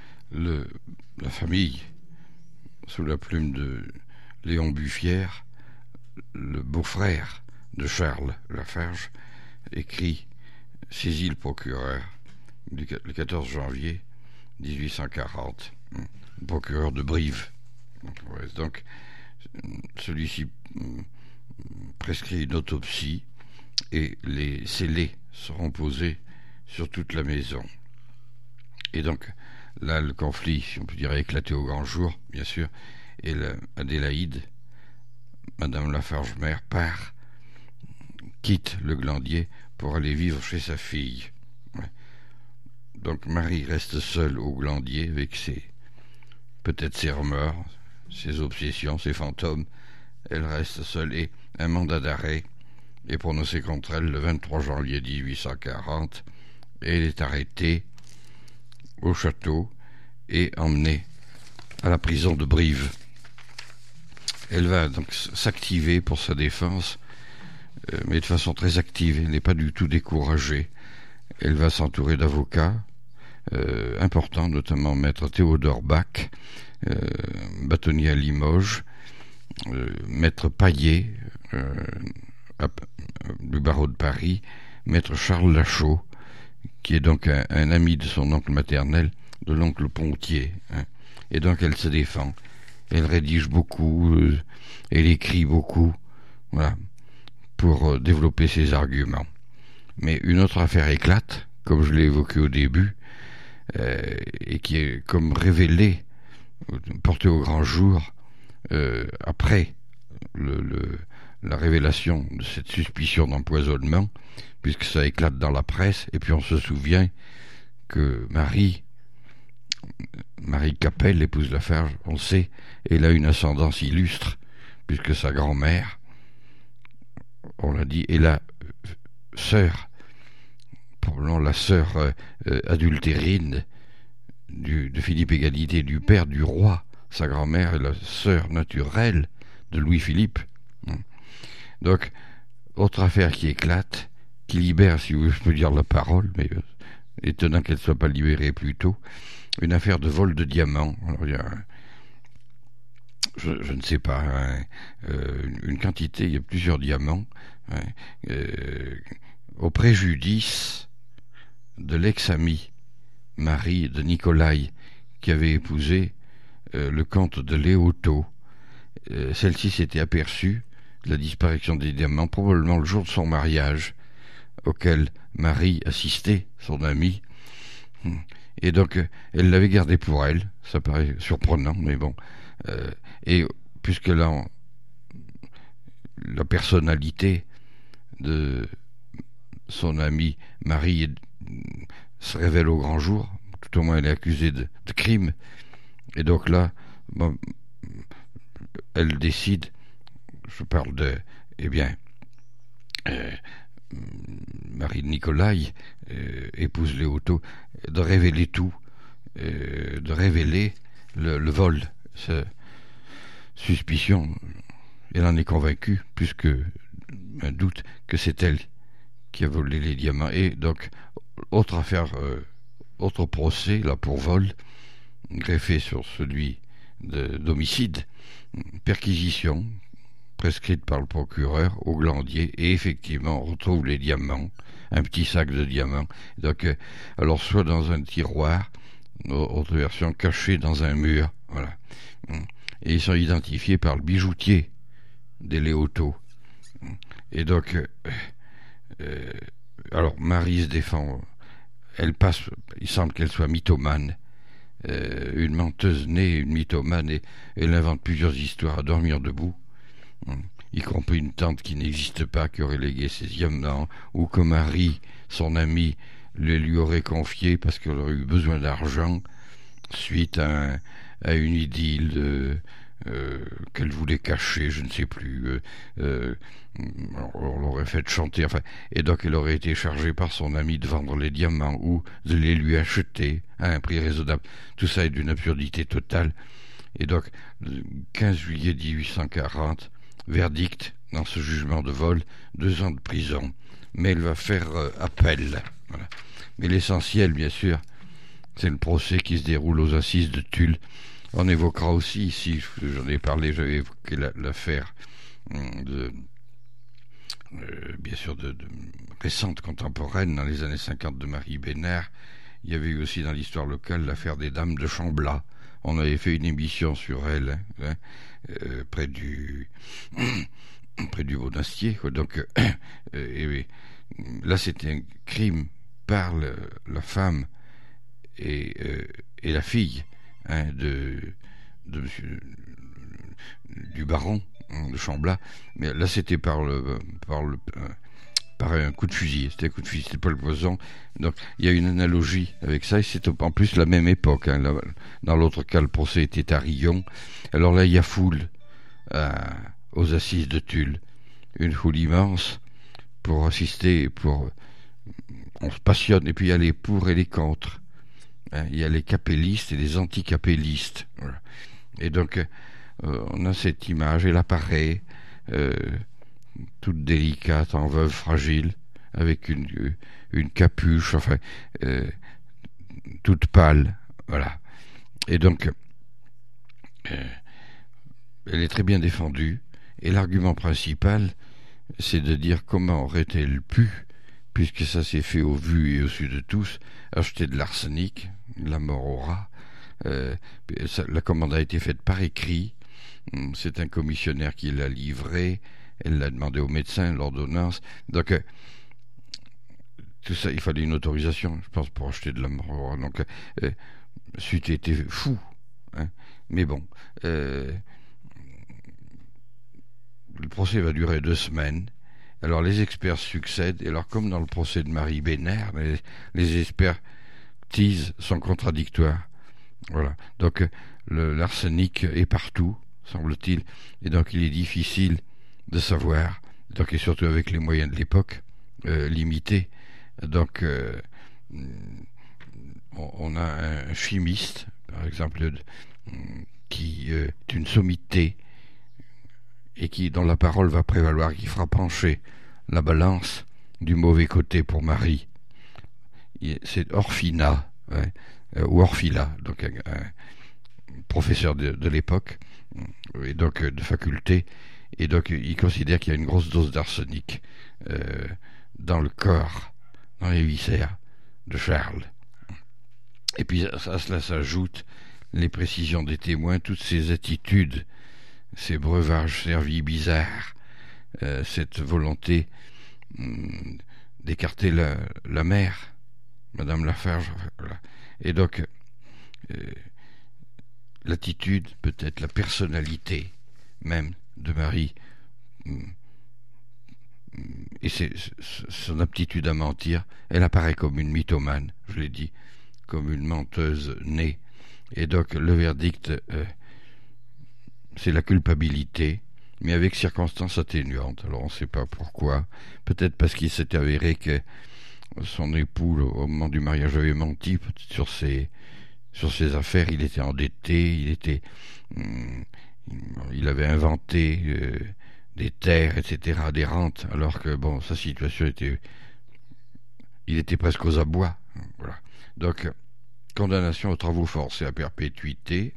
la famille, sous la plume de Léon Buffière, le beau-frère de Charles Lafarge, écrit, saisit le procureur le 14 janvier 1840, le procureur de Brive. Donc, celui-ci prescrit une autopsie et les scellés seront posés sur toute la maison. Et donc, là, le conflit, si on peut dire, a éclaté au grand jour, bien sûr, et Adélaïde, Madame Lafarge-mère, quitte le Glandier pour aller vivre chez sa fille. Donc, Marie reste seule au Glandier avec peut-être ses remords, ses obsessions, ses fantômes. Elle reste seule et un mandat d'arrêt est prononcé contre elle le 23 janvier 1840 et elle est arrêtée au château et emmenée à la prison de Brive. Elle va donc s'activer pour sa défense, mais de façon très active. Elle n'est pas du tout découragée. Elle va s'entourer d'avocats importants, notamment maître Théodore Bach, bâtonnier à Limoges, maître Paillet du barreau de Paris, maître Charles Lachaud, qui est donc un ami de son oncle maternel, de l'oncle Pontier. Et donc elle se défend. Elle rédige beaucoup, elle écrit beaucoup, voilà, pour développer ses arguments. Mais une autre affaire éclate, comme je l'ai évoqué au début, et qui est comme révélée, portée au grand jour, après la révélation de cette suspicion d'empoisonnement, puisque ça éclate dans la presse, et puis on se souvient que Marie Capelle, l'épouse Lafarge, on sait, elle a une ascendance illustre, puisque sa grand-mère on l'a dit, et la sœur, probablement la sœur adultérine de Philippe Égalité, du père du roi. Sa grand-mère est la sœur naturelle de Louis-Philippe. Donc, autre affaire qui éclate, qui libère, si je peux dire la parole, mais étonnant qu'elle ne soit pas libérée plus tôt, une affaire de vol de diamants. Alors, il y a, je ne sais pas, une quantité, il y a plusieurs diamants, au préjudice de l'ex-amie Marie de Nicolaï, qui avait épousé le comte de Léoto. Celle-ci s'était aperçue de la disparition des diamants, probablement le jour de son mariage, auquel Marie assistait, son amie. Et donc, elle l'avait gardé pour elle. Ça paraît surprenant, mais bon. Et puisque là, la personnalité de son amie Marie se révèle au grand jour, tout au moins elle est accusée de crime. Et donc là, bon, elle décide, je parle de, Marie de Nicolaï, épouse Léoto, de révéler tout, de révéler le vol. Suspicion, elle en est convaincue, plus qu'un doute, que c'est elle qui a volé les diamants. Et donc, autre affaire, autre procès, là, pour vol, greffé sur celui d'homicide, perquisition, prescrite par le procureur, au glandier, et effectivement, on retrouve les diamants, un petit sac de diamants. Donc, alors, soit dans un tiroir, autre version, caché dans un mur, voilà. Et ils sont identifiés par le bijoutier des Léoto. Et donc, alors Marie se défend. Elle passe, il semble qu'elle soit mythomane, une menteuse née, une mythomane, et elle invente plusieurs histoires à dormir debout, y compris une tante qui n'existe pas, qui aurait légué ses diamants, ou que Marie, son amie, les lui aurait confiés parce qu'elle aurait eu besoin d'argent suite à une idylle qu'elle voulait cacher, je ne sais plus. On l'aurait fait chanter, enfin, et donc elle aurait été chargée par son ami de vendre les diamants ou de les lui acheter à un prix raisonnable. Tout ça est d'une absurdité totale. Et donc, le 15 juillet 1840, verdict dans ce jugement de vol, 2 ans de prison. Mais elle va faire appel. Voilà. Mais l'essentiel, bien sûr, c'est le procès qui se déroule aux assises de Tulle. On évoquera aussi ici, j'en ai parlé, j'avais évoqué l'affaire bien sûr de récente, contemporaine, dans les années 50 de Marie Bénard. Il y avait eu aussi dans l'histoire locale l'affaire des dames de Chamblat. On avait fait une émission sur elle, près du Monastier. Donc, là, c'était un crime par la femme et la fille du baron de Chamblat, mais là c'était par un coup de fusil, c'était un coup de fusil, c'était pas le poison. Donc il y a une analogie avec ça, et c'est en plus la même époque, hein. Là, dans l'autre cas le procès était à Rion. Alors là il y a foule aux assises de Tulle, une foule immense pour assister, on se passionne, et puis il y a les pour et les contre. Il y a les capellistes et les anticapellistes. Voilà. Et donc, on a cette image, elle apparaît, toute délicate, en veuve fragile, avec une capuche, enfin, toute pâle. Voilà. Et donc, elle est très bien défendue. Et l'argument principal, c'est de dire comment aurait-elle pu, puisque ça s'est fait au vu et au su de tous, acheter de l'arsenic, la mort au rat. La commande a été faite par écrit. C'est un commissionnaire qui l'a livré. Elle l'a demandé au médecin, l'ordonnance. Donc, tout ça, il fallait une autorisation, je pense, pour acheter de la mort au rat. Donc, c'eût été fou. Hein. Mais bon, le procès va durer 2 semaines. Alors les experts succèdent, et alors comme dans le procès de Marie Bénard, les expertises sont contradictoires. Voilà. Donc l'arsenic est partout, semble-t-il, et donc il est difficile de savoir donc et surtout avec les moyens de l'époque limités. Donc on a un chimiste, par exemple, qui est une sommité et dont la parole va prévaloir, qui fera pencher la balance du mauvais côté pour Marie. C'est Orfila, ou Orfila, donc un professeur de l'époque, et donc de faculté, et donc il considère qu'il y a une grosse dose d'arsenic dans le corps, dans les viscères de Charles. Et puis à cela s'ajoute les précisions des témoins, toutes ces attitudes, ces breuvages servis bizarres, cette volonté d'écarter la mère, Madame Lafarge, voilà. Et donc l'attitude, peut-être la personnalité même de Marie, et son aptitude à mentir, elle apparaît comme une mythomane, je l'ai dit, comme une menteuse née. Et donc le verdict, c'est la culpabilité, mais avec circonstances atténuantes. Alors on ne sait pas pourquoi, peut-être parce qu'il s'est avéré que son époux, au moment du mariage, avait menti sur ses affaires. Il était endetté, il avait inventé des terres, etc., des rentes, alors que bon, sa situation il était presque aux abois. Voilà. Donc, condamnation aux travaux forcés à perpétuité.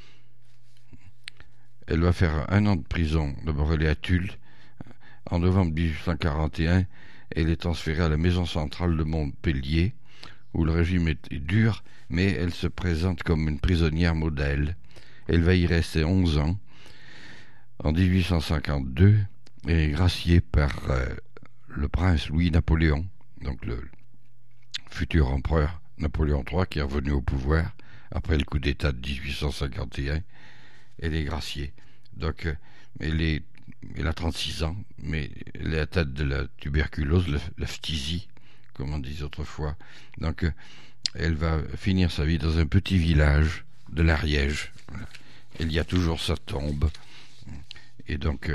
Elle va faire 1 an de prison. D'abord, elle est à Tulle. En novembre 1841, elle est transférée à la maison centrale de Montpellier, où le régime est dur, mais elle se présente comme une prisonnière modèle. Elle va y rester 11 ans. En 1852, elle est graciée par le prince Louis-Napoléon, donc le futur empereur Napoléon III, qui est revenu au pouvoir après le coup d'État de 1851. Elle est graciée. Donc, elle a 36 ans, mais elle est atteinte de la tuberculose, la phtisie, comme on disait autrefois. Donc, elle va finir sa vie dans un petit village de l'Ariège. Voilà. Il y a toujours sa tombe. Et donc,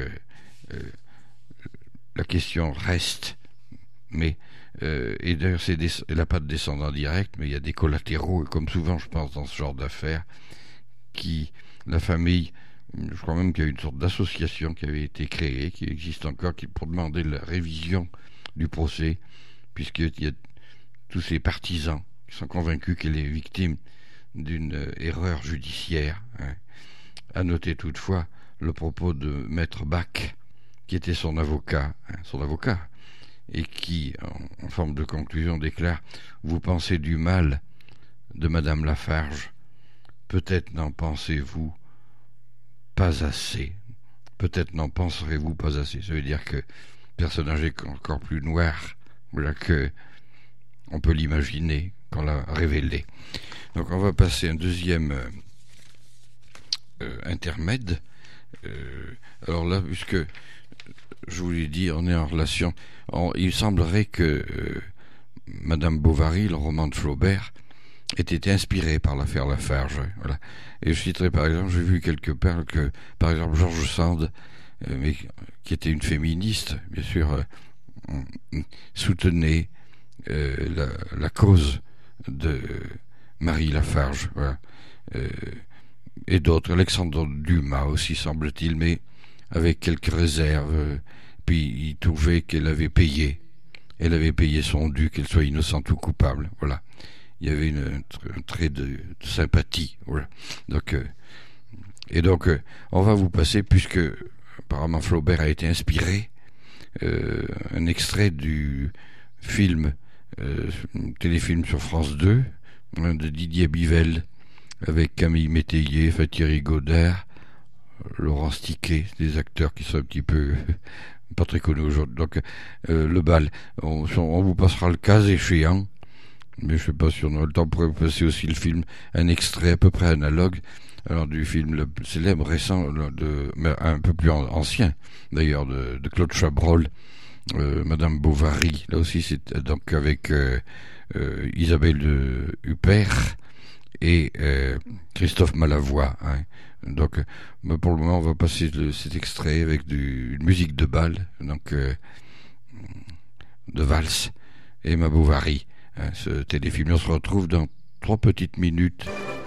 la question reste. Mais, et d'ailleurs, elle n'a pas de descendant direct, mais il y a des collatéraux, et comme souvent, je pense, dans ce genre d'affaires, la famille, je crois même qu'il y a une sorte d'association qui avait été créée, qui existe encore, pour demander la révision du procès, puisqu'il y a tous ces partisans qui sont convaincus qu'elle est victime d'une erreur judiciaire. À noter toutefois le propos de Maître Bach, qui était son avocat, et qui, en forme de conclusion, déclare « Vous pensez du mal de Madame Lafarge, peut-être n'en pensez-vous pas assez. Peut-être n'en penserez-vous pas assez. » Ça veut dire que personnage est encore plus noir, voilà, que on peut l'imaginer qu'on l'a révélé. Donc on va passer un deuxième intermède. Alors là, puisque je vous l'ai dit, on est en relation. Il semblerait que Madame Bovary, le roman de Flaubert, ait été inspiré par l'affaire Lafarge. Voilà. Et je citerai par exemple, j'ai vu quelque part que, par exemple, George Sand, mais qui était une féministe, bien sûr, soutenait la cause de Marie Lafarge. Voilà. Et d'autres, Alexandre Dumas aussi, semble-t-il, mais avec quelques réserves. Puis il trouvait qu'elle avait payé. Elle avait payé son dû, qu'elle soit innocente ou coupable. Voilà. Il y avait un trait de sympathie. Voilà. Donc, on va vous passer, puisque apparemment Flaubert a été inspiré, un extrait du film, téléfilm sur France 2, de Didier Bivelle, avec Camille Métayer, Thierry Gaudert, Laurence Tiquet, des acteurs qui sont un petit peu pas très connus aujourd'hui. Donc, le bal, on vous passera le cas échéant, mais je ne sais pas si on a le temps pour passer aussi le film, un extrait à peu près analogue, alors du film le célèbre récent, mais un peu plus ancien d'ailleurs, de Claude Chabrol, Madame Bovary. Là aussi c'est donc avec Isabelle Huppert et Christophe Malavoie. Hein. Donc, pour le moment, on va passer cet extrait avec une musique de bal, donc de valse, et Emma Bovary. Hein, ce téléfilm, on se retrouve dans 3 petites minutes.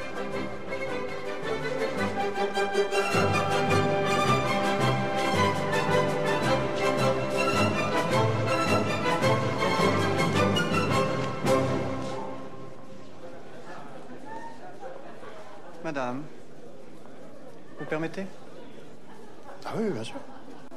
Madame, vous permettez? Ah oui, bien sûr.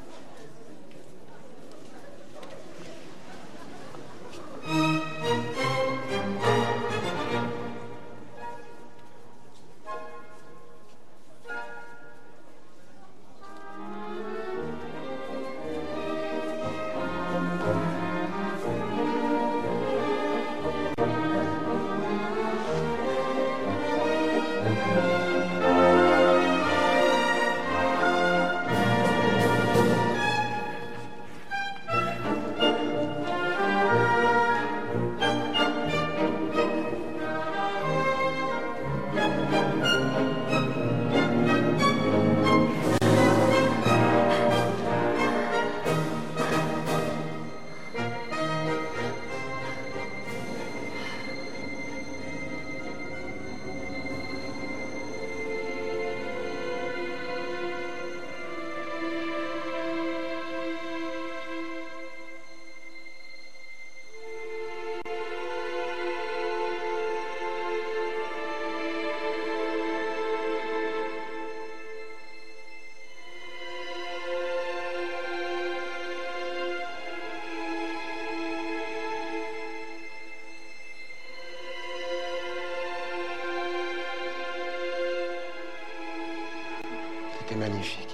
C'était magnifique.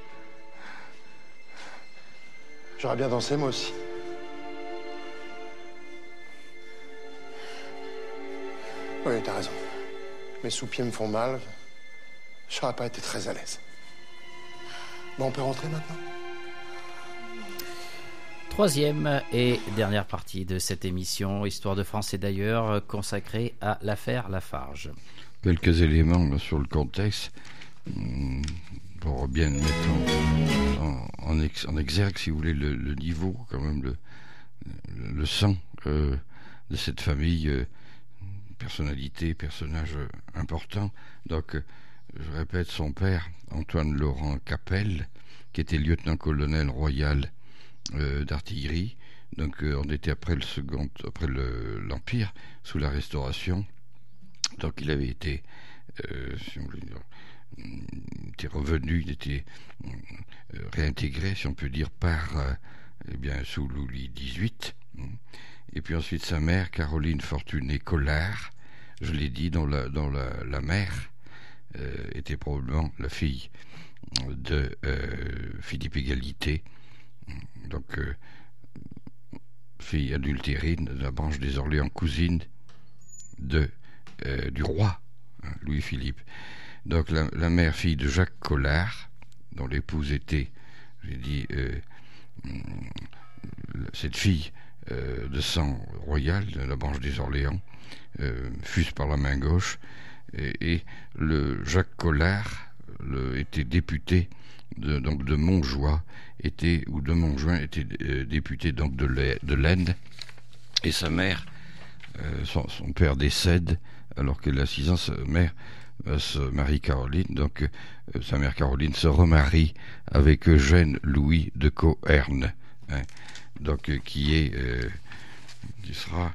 J'aurais bien dansé, moi aussi. Oui, t'as raison. Mes sous-pieds me font mal. Je n'aurais pas été très à l'aise. Bon, on peut rentrer maintenant? Troisième et dernière partie de cette émission, Histoire de France et d'ailleurs, consacrée à l'affaire Lafarge. Quelques éléments sur le contexte. Pour bien mettre en exergue, si vous voulez, le niveau, quand même, le sang de cette famille, personnage important. Donc, je répète, son père, Antoine Laurent Capel, qui était lieutenant-colonel royal d'artillerie. Donc, on était après l'Empire, sous la Restauration. Donc, il avait été, si vous voulez dire, était revenu, il était réintégré, si on peut dire, par sous Louis XVIII. Et puis ensuite sa mère, Caroline Fortuné Collard, je l'ai dit, dont la mère était probablement la fille de Philippe Égalité, donc fille adultérine de la branche des Orléans, cousine du roi Louis-Philippe. Donc la mère, fille de Jacques Collard, dont l'épouse était, j'ai dit, cette fille de sang royal de la branche des Orléans, fuse par la main gauche, et le Jacques Collard était député de Montjoie, était député donc de l'Aisne, et sa mère, son père décède alors qu'elle a 6 ans. Sa mère Marie-Caroline, donc sa mère Caroline se remarie avec Eugène Louis de Coherne, hein, donc qui sera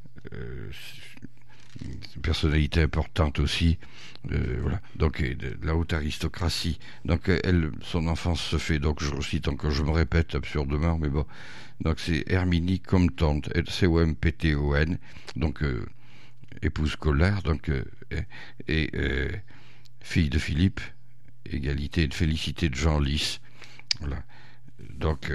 une personnalité importante aussi, voilà, donc de la haute aristocratie. Donc son enfance se fait, donc je recite encore, je me répète absurdement, mais bon, donc c'est Herminie Compton, C-O-M-P-T-O-N, donc épouse Collard, donc fille de Philippe, Égalité et de Félicité de Jean Lys, voilà, donc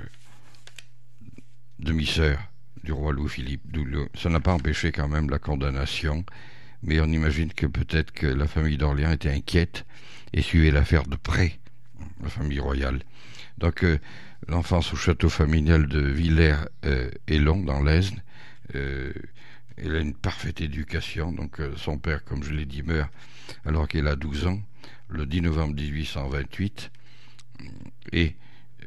demi-sœur du roi Louis-Philippe. Ça n'a pas empêché quand même la condamnation, mais on imagine que peut-être que la famille d'Orléans était inquiète et suivait l'affaire de près, la famille royale. Donc l'enfance au château familial de Villers-et-Long dans l'Aisne, Elle a une parfaite éducation, donc son père, comme je l'ai dit, meurt alors qu'elle a 12 ans, le 10 novembre 1828, et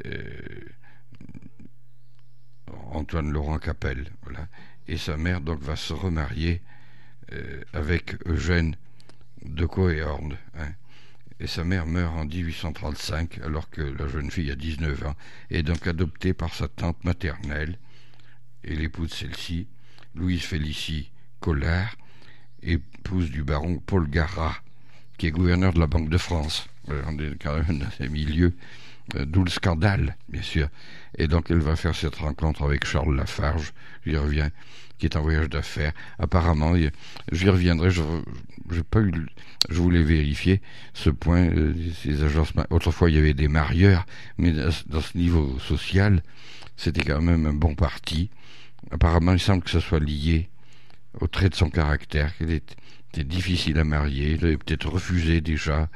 Antoine Laurent Capelle, voilà. Et sa mère donc va se remarier avec Eugène de Coëhorn, hein. Et sa mère meurt en 1835 alors que la jeune fille a 19 ans, et est donc adoptée par sa tante maternelle et l'époux de celle-ci, Louise Félicie Collard, épouse du baron Paul Garat, qui est gouverneur de la Banque de France. On est quand même dans ces milieux, d'où le scandale, bien sûr. Et donc elle va faire cette rencontre avec Charles Lafarge, j'y reviens, qui est en voyage d'affaires. Apparemment, j'y reviendrai, je voulais vérifier ce point, ces agences. Autrefois, il y avait des marieurs, mais dans ce niveau social, c'était quand même un bon parti. Apparemment, il semble que ça soit lié au trait de son caractère, qu'elle était difficile à marier, il avait peut-être refusé déjà,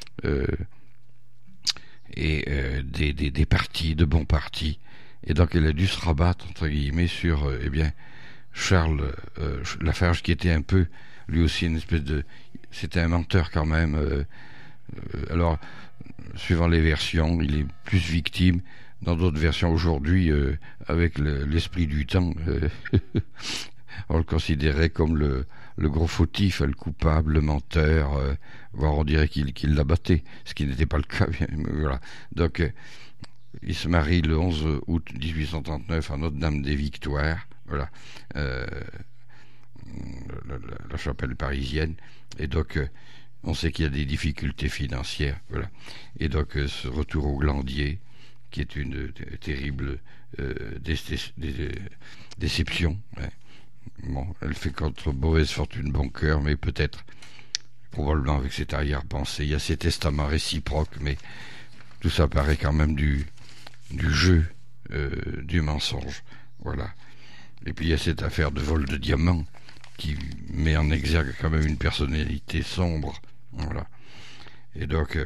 des partis, de bons partis, et donc elle a dû se rabattre, entre guillemets, sur, Charles Lafarge, qui était un peu, lui aussi, une espèce de... C'était un menteur quand même. Alors, suivant les versions, il est plus victime. Dans d'autres versions aujourd'hui, avec l'esprit du temps, on le considérait comme le gros fautif, le coupable, le menteur, voire on dirait qu'il l'abattait, ce qui n'était pas le cas. Voilà. Donc, il se marie le 11 août 1839 à Notre-Dame-des-Victoires, voilà, la chapelle parisienne, et donc on sait qu'il y a des difficultés financières, voilà, et donc ce retour au Glandier, qui est une terrible déception, hein. Bon, elle fait contre mauvaise fortune bon cœur, mais peut-être, probablement avec cette arrière-pensée, il y a ces testaments réciproques, mais tout ça paraît quand même du jeu, du mensonge, voilà. Et puis il y a cette affaire de vol de diamants qui met en exergue quand même une personnalité sombre, voilà. Et donc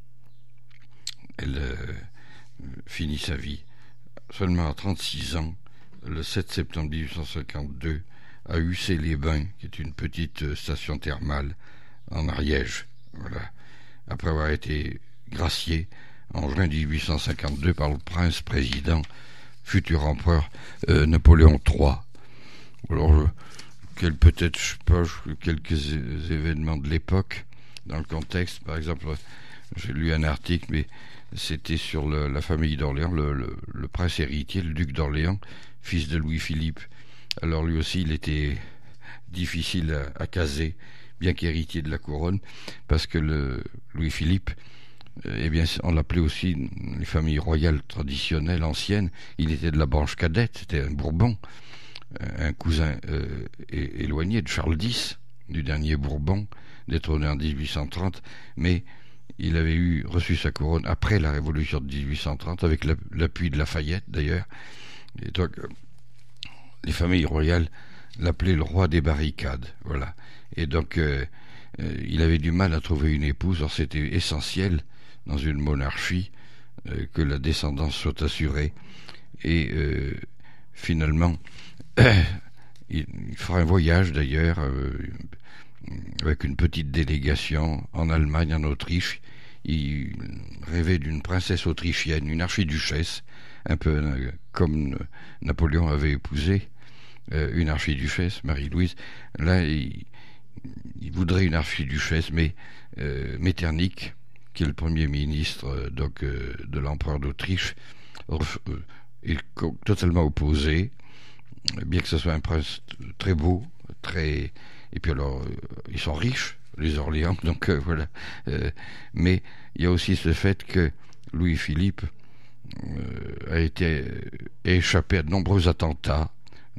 elle finit sa vie seulement à 36 ans, le 7 septembre 1852, à Hussey-les-Bains, qui est une petite station thermale en Ariège, voilà, après avoir été graciée en juin 1852 par le prince-président, futur empereur Napoléon III. Alors, peut-être, je sais pas, quelques événements de l'époque, dans le contexte, par exemple, j'ai lu un article, mais c'était sur la famille d'Orléans, le prince héritier, le duc d'Orléans, fils de Louis-Philippe. Alors lui aussi, il était difficile à caser, bien qu'héritier de la couronne, parce que Louis-Philippe, on l'appelait aussi les familles royales traditionnelles, anciennes. Il était de la branche cadette, c'était un Bourbon, un cousin éloigné de Charles X, du dernier Bourbon, détrôné en 1830, mais il avait reçu sa couronne après la Révolution de 1830, avec l'appui de Lafayette d'ailleurs. Et donc, les familles royales l'appelaient le roi des barricades, voilà. Et donc, il avait du mal à trouver une épouse, alors c'était essentiel dans une monarchie que la descendance soit assurée. Et finalement, il fera un voyage d'ailleurs avec une petite délégation en Allemagne, en Autriche. Il rêvait d'une princesse autrichienne, une archiduchesse, un peu comme Napoléon avait épousé une archiduchesse, Marie-Louise. Là, il voudrait une archiduchesse, mais Metternich, qui est le premier ministre de l'empereur d'Autriche, est totalement opposé, bien que ce soit un prince très beau, et puis alors ils sont riches, les Orléans, donc voilà. Mais il y a aussi ce fait que Louis-Philippe a échappé à de nombreux attentats,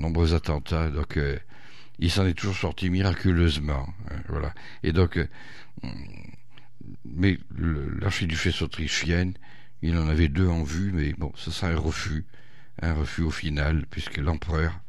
donc il s'en est toujours sorti miraculeusement, voilà. Et donc mais l'archiduchesse autrichienne, il en avait 2 en vue, mais bon, ça sera un refus au final, puisque l'empereur,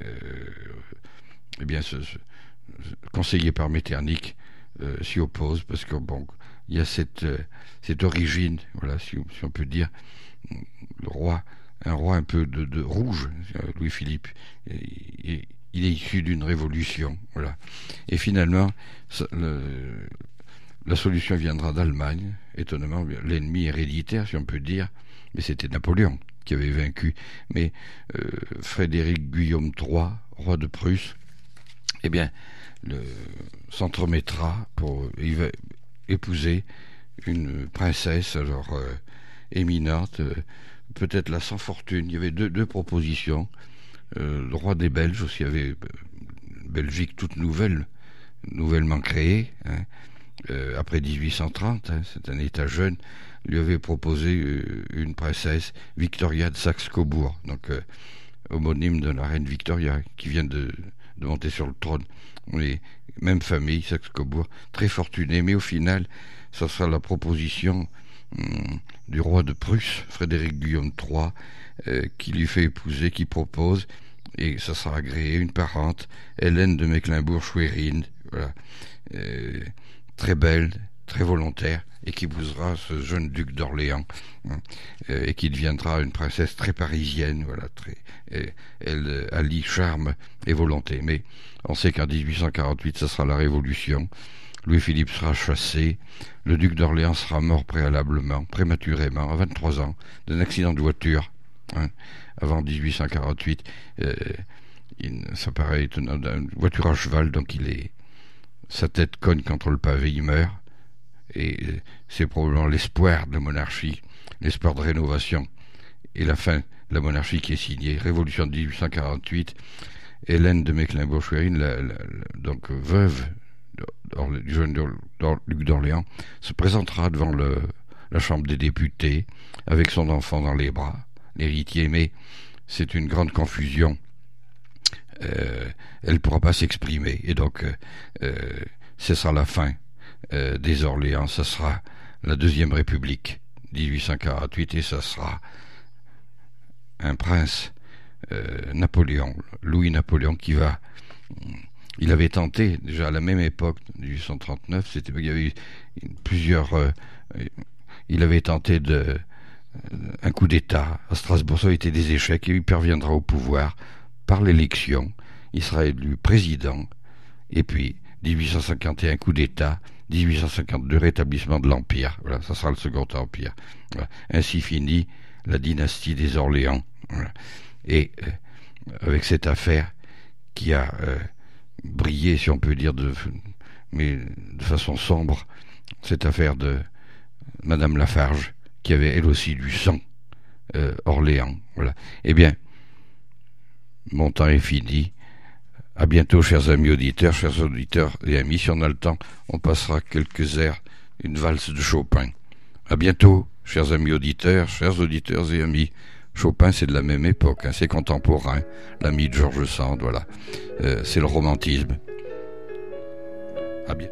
conseillé par Metternich, s'y oppose, parce que bon, il y a cette origine, voilà, si on peut dire, un roi un peu de rouge, Louis-Philippe, et il est issu d'une révolution. Voilà. Et finalement, la solution viendra d'Allemagne. Étonnamment, l'ennemi héréditaire, si on peut dire, mais c'était Napoléon qui avait vaincu. Mais Frédéric Guillaume III, roi de Prusse, eh bien, s'entremettra il va épouser une princesse alors éminente, peut-être là sans fortune. Il y avait deux propositions. Le roi des Belges aussi, avait Belgique toute nouvellement créée, hein, après 1830, hein, c'est un État jeune, lui avait proposé une princesse, Victoria de Saxe-Cobourg, donc homonyme de la reine Victoria, qui vient de monter sur le trône. Mais même famille, Saxe-Cobourg, très fortunée, mais au final, ça sera la proposition du roi de Prusse, Frédéric Guillaume III, qui lui fait épouser, qui propose, et ça sera agréé, une parente, Hélène de Mecklembourg-Schwerin, voilà, très belle, très volontaire, et qui épousera ce jeune duc d'Orléans, hein, et qui deviendra une princesse très parisienne, voilà, elle allie charme et volonté. Mais on sait qu'en 1848, ça sera la Révolution. Louis-Philippe sera chassé, le duc d'Orléans sera mort prématurément, à 23 ans, d'un accident de voiture, hein, avant 1848. Ça paraît étonnant, une voiture à cheval, donc sa tête cogne contre le pavé, il meurt, et c'est probablement l'espoir de la monarchie, l'espoir de rénovation, et la fin de la monarchie qui est signée. Révolution de 1848, Hélène de Mecklembourg-Schwerin, donc veuve du jeune duc d'Orléans, se présentera devant la Chambre des députés avec son enfant dans les bras, l'héritier, mais c'est une grande confusion. Elle ne pourra pas s'exprimer, et donc ce sera la fin des Orléans, ce sera la Deuxième République 1848, et ce sera un prince, Napoléon, Louis-Napoléon, il avait tenté déjà à la même époque, 1839, il y avait eu il avait tenté un coup d'État à Strasbourg, ça a été des échecs, et il parviendra au pouvoir par l'élection, il sera élu président, et puis 1851 coup d'État, 1852 rétablissement de l'Empire, voilà, ça sera le Second Empire. Voilà. Ainsi finit la dynastie des Orléans. Voilà. Et avec cette affaire qui a brillé, si on peut dire, mais de façon sombre, cette affaire de Madame Lafarge, qui avait elle aussi du sang Orléans. Voilà. Eh bien, mon temps est fini. À bientôt, chers amis auditeurs, chers auditeurs et amis. Si on a le temps, on passera quelques airs, une valse de Chopin. À bientôt, chers amis auditeurs et amis. Chopin, c'est de la même époque, hein, c'est contemporain. L'ami de George Sand, voilà. C'est le romantisme. À bientôt.